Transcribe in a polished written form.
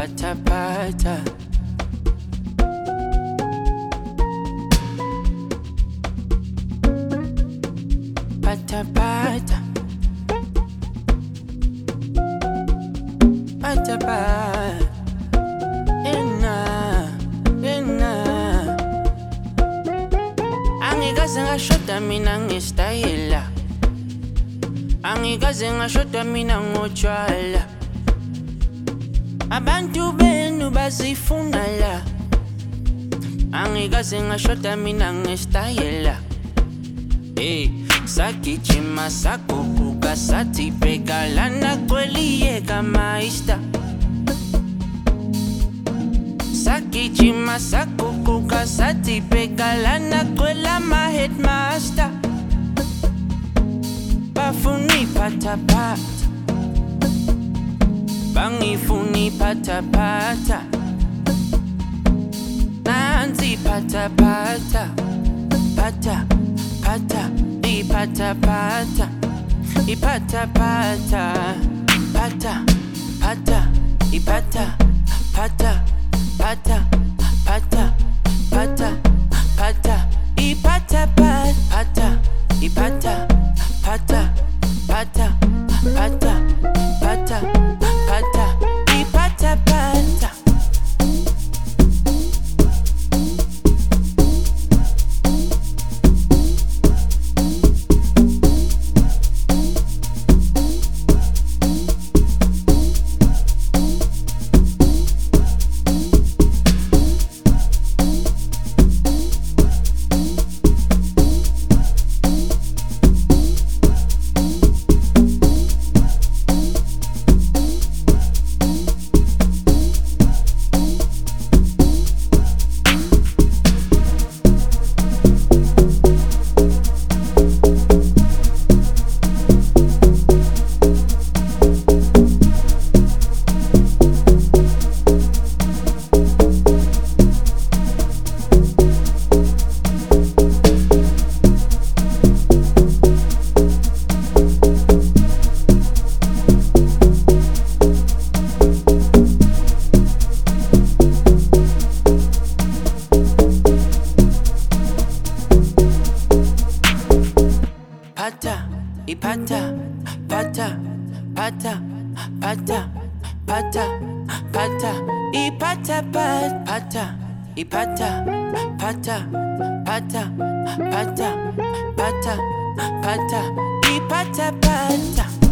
pata pata. Pata pata. Pata pata. Angikaze ngashoda mina ngestayela, angikaze ngashoda mina ngotshwala. Abantu benu bazifuna la, angikaze ngashoda mina ngestayela. Hey, sagijima saguguka sathi bheka lana kweliyeka maista. Sagijima saguguka sathi bheka lana kwela ma headmaster. Bafuni pata pata, bangifuni pata pata. Nansi pata pata, pata pata, ipata pata, ipata pata, pata pata, ipata pata, pata pata, pata pata, ipata pata, ipata pata, pata pata, pata pata, ipata pata. Pata, ipata, pata, pata, pata, pata, pata, ipata, pata, ipata, pata, pata, pata, pata, pata, ipata, pata.